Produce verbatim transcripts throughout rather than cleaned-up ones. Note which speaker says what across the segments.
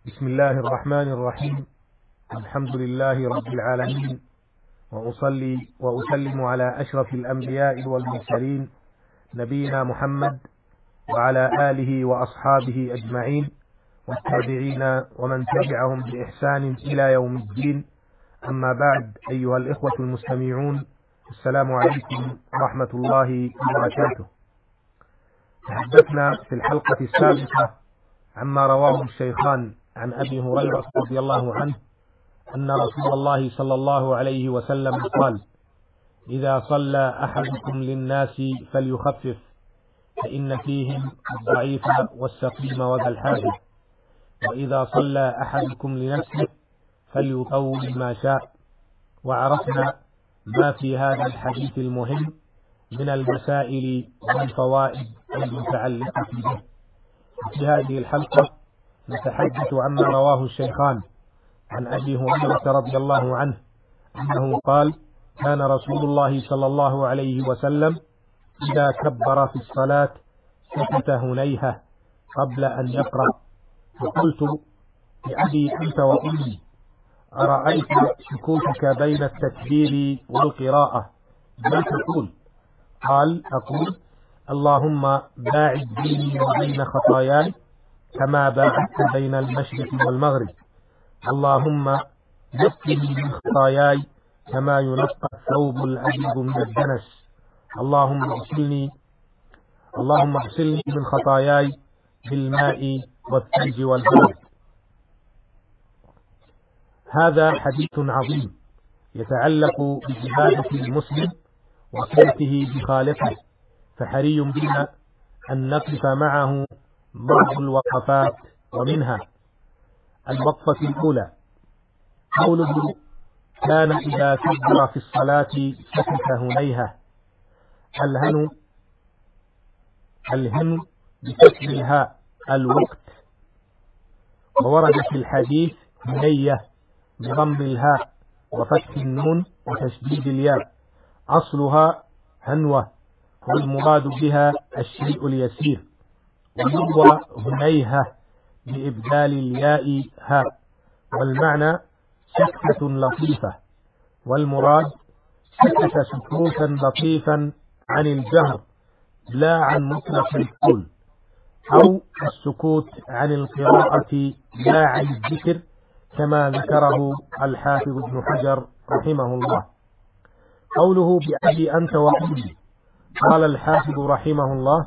Speaker 1: بسم الله الرحمن الرحيم. الحمد لله رب العالمين، وأصلي وأسلم على أشرف الأنبياء والمرسلين نبينا محمد وعلى آله وأصحابه أجمعين والتابعين ومن تبعهم بإحسان إلى يوم الدين. أما بعد، أيها الإخوة المستمعون، السلام عليكم ورحمة الله وبركاته. تحدثنا في الحلقة السابقة عما رواه الشيخان عن أبي هريرة رضي الله عنه أن رسول الله صلى الله عليه وسلم قال: إذا صلى أحدكم للناس فليخفف، فإن فيهم الضعيف والسقيم وذا الحاجة، وإذا صلى أحدكم لنفسه فليطول ما شاء. وعرفنا ما في هذا الحديث المهم من المسائل والفوائد المتعلقة به. في هذه الحلقة نتحدث عما رواه الشيخان عن أبي هريرة رضي الله عنه أنه قال: كان رسول الله صلى الله عليه وسلم إذا كبر في الصلاة سكت هنيهة قبل أن يقرأ. فقلت: بأبي أنت وأمي، أرأيت سكوتك بين التكبير والقراءة ما تقول؟ قال: أقول: اللهم باعد بيني وبين خطاياي كما باعدت بين المشرق والمغرب، اللهم نقني من خطاياي كما ينقى الثوب الأبيض من الدنس، اللهم اغسلني اللهم اغسلني من خطاياي بالماء والثلج والبرد. هذا حديث عظيم يتعلق بعبادة المسلم وصلته بخالقه، فحري بنا أن نقف معه بعض الوقفات، ومنها الوقفة الأولى قوله: كان إذا كبر في الصلاة سكت هنيهة. الهن الهن بكسر الهاء الوقت، وورد في الحديث هنية بضم الهاء وفتح النون وتشديد الياء، أصلها هنوة، والمراد بها الشيء اليسير، ويروى هنيهة بإبدال الياء هاء، والمعنى سكتة لطيفة، والمراد سكت سكوتا لطيفا عن الجهر لا عن مطلق القول، أو السكوت عن القراءة لا عن الذكر، كما ذكره الحافظ ابن حجر رحمه الله. قوله بأبي أنت وأمي، قال الحافظ رحمه الله: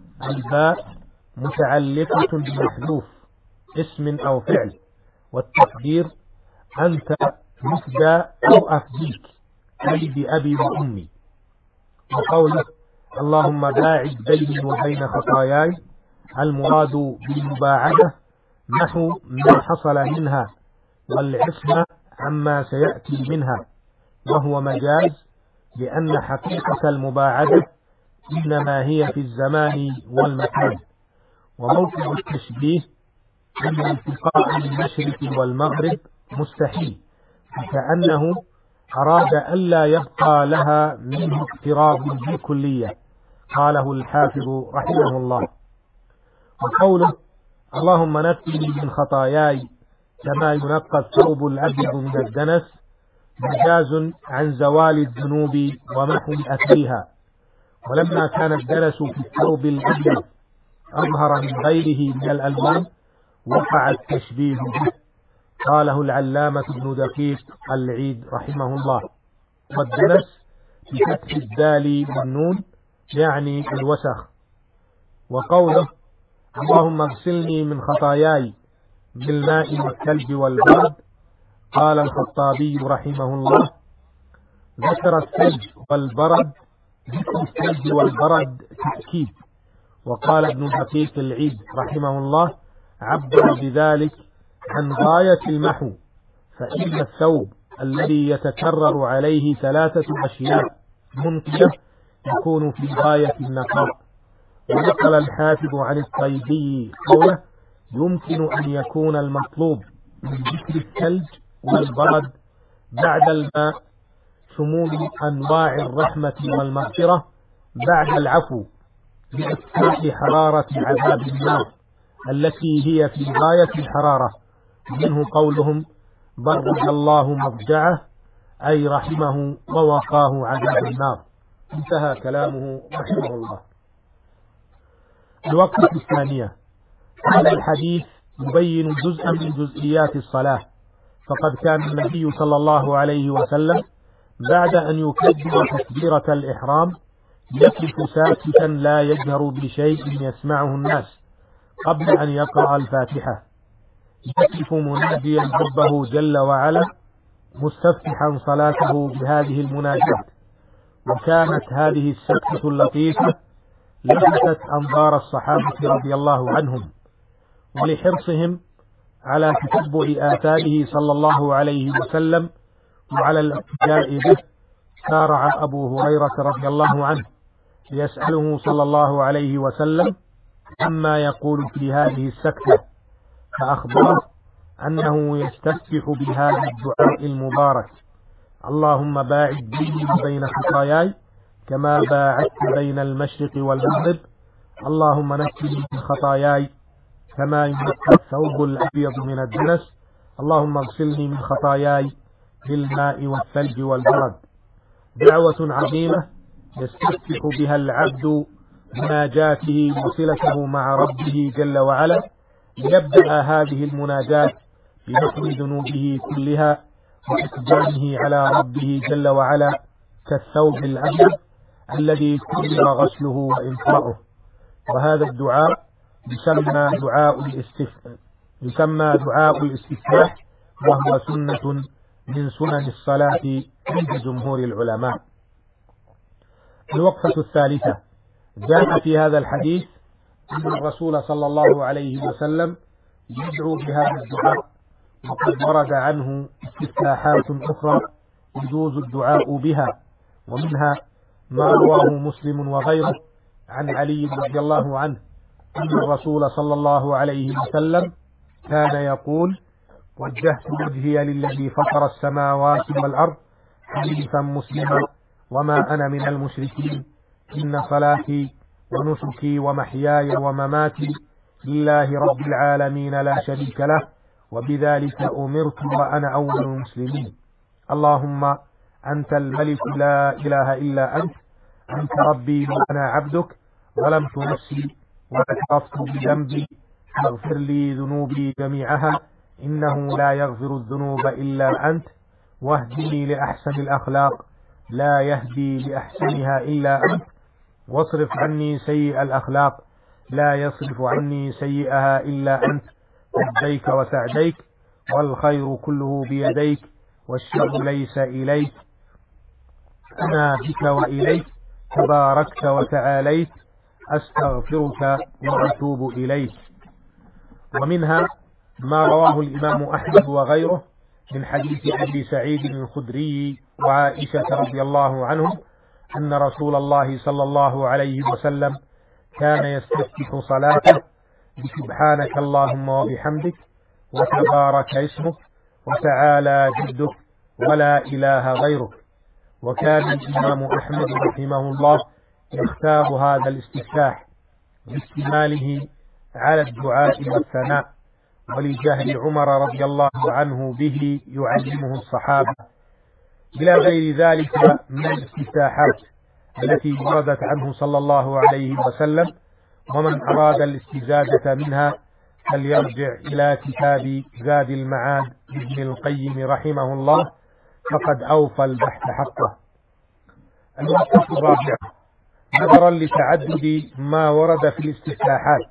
Speaker 1: الباء متعلقة بمحذوف اسم أو فعل، والتقدير أنت مفدى أو أفديك، أي بأبي وأمي. وقوله اللهم باعد بيني وبين خطاياي، المراد بالمباعدة نحو ما حصل منها، والعصمة عما سيأتي منها، وهو مجاز، لأن حقيقة المباعدة إنما هي في الزمان والمكان. وموقع التشبيه أن التقاء المشرق والمغرب مستحيل، فكأنه أراد ألا يبقى لها منه اقتراب بالكلية، قاله الحافظ رحمه الله. وقوله اللهم نقني من خطاياي كما ينقى الثوب الأبيض من الدنس، مجاز عن زوال الذنوب ومحو أثرها، ولما كان الدنس في الثوب الأبيض أظهر من غيره من الألوان وقع التشبيه به، قاله العلامة ابن دقيق العيد رحمه الله. والدنس بفتح الدال والنون يعني الوسخ. وقوله اللهم اغسلني من خطاياي بالماء والثلج والبرد، قال الخطابي رحمه الله: ذكر الثلج والبرد، ذكر الثلج والبرد تأكيد. وقال ابن دقيق العيد رحمه الله: عبر بذلك عن غاية المحو، فإن الثوب الذي يتكرر عليه ثلاثة أشياء منتجة يكون في غاية النقاء. ونقل الحافظ عن الطيبي قوله: يمكن أن يكون المطلوب من ذكر الثلج والبرد بعد الماء شمول أنواع الرحمة والمغفرة بعد العفو، لإطفاء حرارة عذاب النار التي هي في غاية الحرارة، منه قولهم برد الله مضجعه أي رحمه ووقاه عذاب النار. انتهى كلامه رحمه الله. الوقفة الثانية. هذا الحديث يبين جزءا من جزئيات الصلاة، فقد كان النبي صلى الله عليه وسلم بعد أن يكبر تكبيرة الإحرام يقف ساكتا لا يجهر بشيء يسمعه الناس قبل أن يقرأ الفاتحة، يقف مناديا ربه جل وعلا مستفتحا صلاته بهذه المناجاة. وكانت هذه السكتة اللطيفة لفتت أنظار الصحابة رضي الله عنهم، ولحرصهم على تتبع آثاره صلى الله عليه وسلم وعلى الاقتداء به سارع أبو هريرة رضي الله عنه ليسأله صلى الله عليه وسلم عما يقول في هذه السكتة، فأخبره أنه يستفتح بهذا الدعاء المبارك: اللهم باعد بيني وبين خطاياي كما باعدت بين المشرق والمغرب، اللهم نقني من خطاياي كما ينقى الثوب الأبيض من الدنس، اللهم اغسلني من خطاياي بالماء والثلج والبرد. دعوة عظيمة يستفتح بها العبد مناجاته وصلته مع ربه جل وعلا، ليبدأ هذه المناجاة بنحو ذنوبه كلها وإقدامه على ربه جل وعلا كالثوب الأبيض الذي كرر غسله وإنقاؤه. وهذا الدعاء يسمى دعاء الاستفتاح يسمى دعاء الاستفتاح وهو سنة من سنن الصلاة عند جمهور العلماء. الوقفة الثالثة. جاء في هذا الحديث أن الرسول صلى الله عليه وسلم يدعو بهذا الدعاء، وقد ورد عنه استفتاحات أخرى يجوز الدعاء بها، ومنها ما رواه مسلم وغيره عن علي رضي الله عنه أن الرسول صلى الله عليه وسلم كان يقول: وجهت وجهي للذي فطر السماوات والأرض حنيفا مسلما وما أنا من المشركين، إن صلاتي ونسكي ومحياي ومماتي لله رب العالمين لا شريك له، وبذلك أمرت وأنا أول المسلمين. اللهم أنت الملك لا إله إلا أنت، أنت ربي وأنا عبدك، ظلمت نفسي واعترفت بذنبي، فاغفر لي ذنوبي جميعها، إنه لا يغفر الذنوب إلا أنت، واهدني لأحسن الأخلاق لا يهدي لأحسنها إلا أنت، واصرف عني سيء الأخلاق لا يصرف عني سيئها إلا أنت، لبيك وسعديك والخير كله بيديك والشر ليس إليك، أنا بك وإليك تباركت وتعاليت، أستغفرك وأتوب إليك. ومنها ما رواه الإمام أحمد وغيره من حديث أبي سعيد الخدري وعائشة رضي الله عنهم أن رسول الله صلى الله عليه وسلم كان يستفتح صلاته بسبحانك اللهم وبحمدك وتبارك اسمك وتعالى جدك ولا إله غيرك. وكان الإمام أحمد رحمه الله يختار هذا الاستفتاح باستماله على الدعاء والثناء، ولجهل عمر رضي الله عنه به يعلمه الصحابة، إلى غير ذلك من الاستفتاحات التي وردت عنه صلى الله عليه وسلم. ومن أراد الاستزادة منها فليرجع إلى كتاب زاد المعاد لابن القيم رحمه الله، فقد أوفى البحث حقه. الوقفة الرابعة. نظرا لتعدد ما ورد في الاستفتاحات،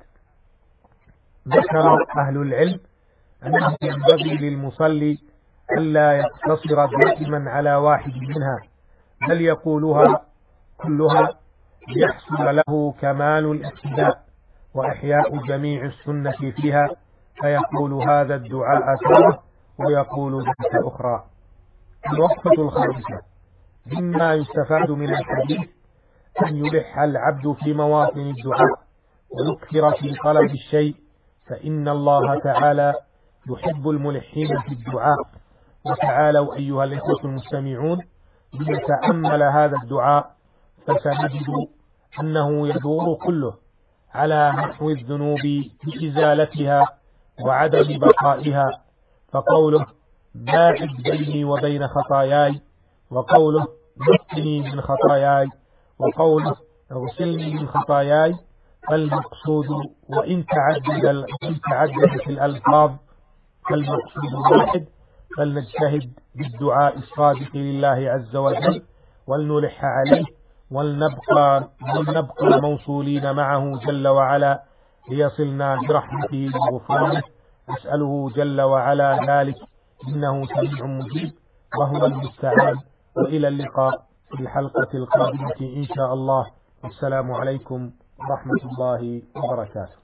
Speaker 1: ذكر أهل العلم أنه ينبغي للمصلي ألا يقتصر دائما على واحد منها، بل يقولها كلها ليحصل له كمال الاقتداء وإحياء جميع السنة فيها، فيقول هذا الدعاء تارة ويقول ذلك أخرى. الوقفة الخامسة. مما يستفاد من الحديث أن يلح العبد في مواطن الدعاء ويكثر في طلب الشيء، فإن الله تعالى يحب الملحين في الدعاء. وتعالوا أيها الإخوة المستمعون لنتأمل هذا الدعاء، فسنجد أنه يدور كله على محو الذنوب بإزالتها وعدم بقائها، فقوله باعد بيني وبين خطاياي، وقوله نقني من خطاياي، وقوله اغسلني من خطاياي. فالمقصود وإن تعدد وإن تعددت الألفاظ فالمقصود واحد، فلنجتهد بالدعاء الصادق لله عز وجل ولنلح عليه، ولنبقى, ولنبقى موصولين معه جل وعلا ليصلنا برحمته وغفرانه. أسأله جل وعلا ذلك إنه سميع مجيب وهو المستعان. وإلى اللقاء في الحلقة القادمة إن شاء الله. والسلام عليكم ورحمة الله وبركاته.